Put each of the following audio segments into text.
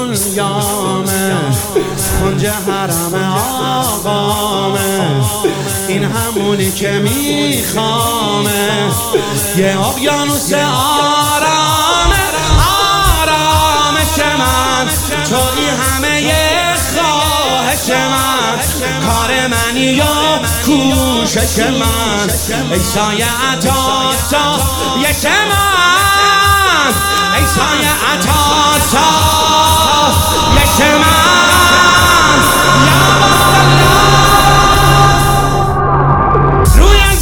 دنیامه، کنج حرم آقامه، این همونی که میخوامه، یه اقیانوس آرامه، آرامش من توی همه خواهش من، کار منی یا کوشش من، ای سایه عطا سایش من، ای سایه عطا سایش من، یا روی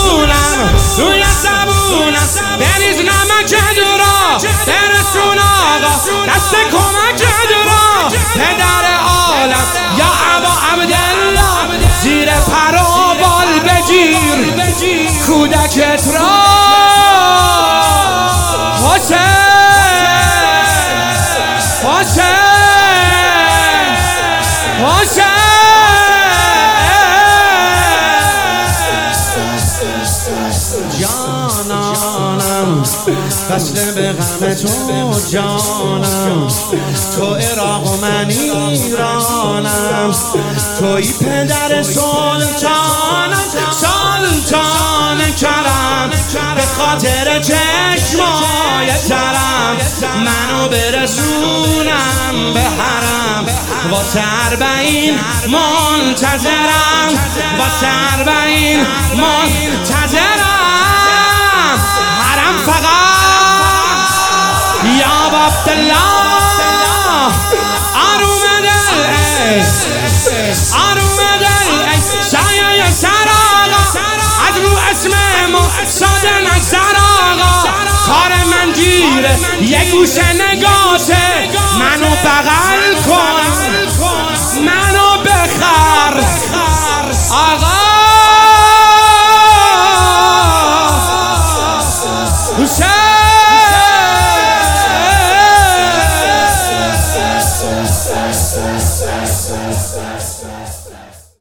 زبونم بریز نمک درا، برسون آقا دست کمک درا، پدر عالم یا ابا عبدالله، زیر پر و بال بگیر کودکت را، حسین حسین حسین، جانانم وصل به غم تو جانم، تو عراق و من ایرانم، توی پدر سلطانم، سلطان کرم، به خاطر چشمای ترم منو برسونم به حرم، واسه 40 منتظرم، واسه 40 منتظرم، حرم فقط یا عبدالله، آروم دل آروم دل، سایه سر آقا از رو اسم مقصد نظر آقا، کار من گیره یه گوشه نگاته، منو بغل کن منو بخر آقا حسین.